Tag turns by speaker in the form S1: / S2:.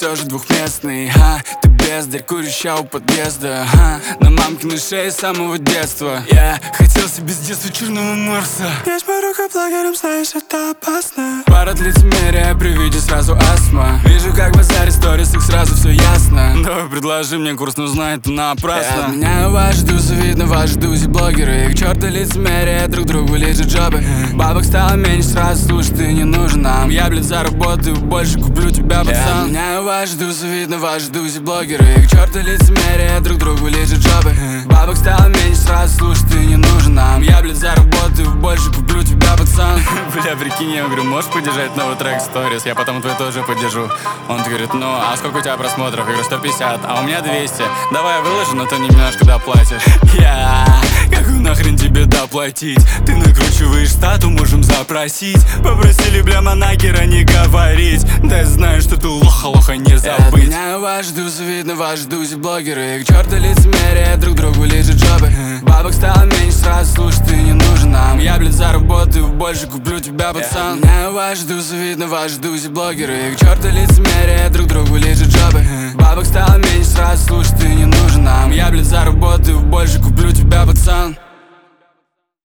S1: все же двухместный. Ты бездарь, курящая у подъезда. На мамкиной шее с самого детства. Я хотел себе с детства черного Марса. Есть мой рука блогером, знаешь, это опасно. Парад лицемерия, при виде сразу астма. Вижу, как базарит сторис, их сразу все ясно. Давай предложи мне курс, но знает это напрасно. Я отменяю ваши дузы, видно ваши дузи-блогеры. Их черты лицемерия, друг другу лежат жопы. Бабок стало меньше, сразу слушай, ты не нужен нам. Я, блядь, заработаю больше, куплю тебя, пацан. Я отменяю ваши дузы, видно ваши дузи-блогеры. Их черты лицемерия, друг другу лежат жопы. Бабок стало меньше, сразу слушай, ты не нужен нам. Я, блядь, заработаю больше, куплю тебя, пацан. Бля, прикинь, я говорю, можешь поддержать новый трек сторис? Я потом твой тоже поддержу. Он говорит, ну, а сколько у тебя просмотров? Я говорю, 150, а у меня 200. Давай я выложу, но ты немножко доплатишь. Какую нахрен тебе доплатить? Ты накручиваешь стату, можем запросить. Попросили, бля, манагера не говорить. Да я знаю, что ты лоха не забыть. Я отменяю ваши дузы, видно ваши дузи-блогеры. Их черты лицемерия, друг другу лежат жопы. Бабок стало меньше, сразу слушай, ты не нужен нам. Я, блядь, заработаю больше, куплю тебя, пацан. Я отменяю ваши дузы, видно ваши дузи-блогеры. Их черты лицемерия, друг другу лежат жопы. Бабок стало меньше, сразу слушай, ты не нужен нам. Я, блядь, заработаю больше, куплю тебя, пацан.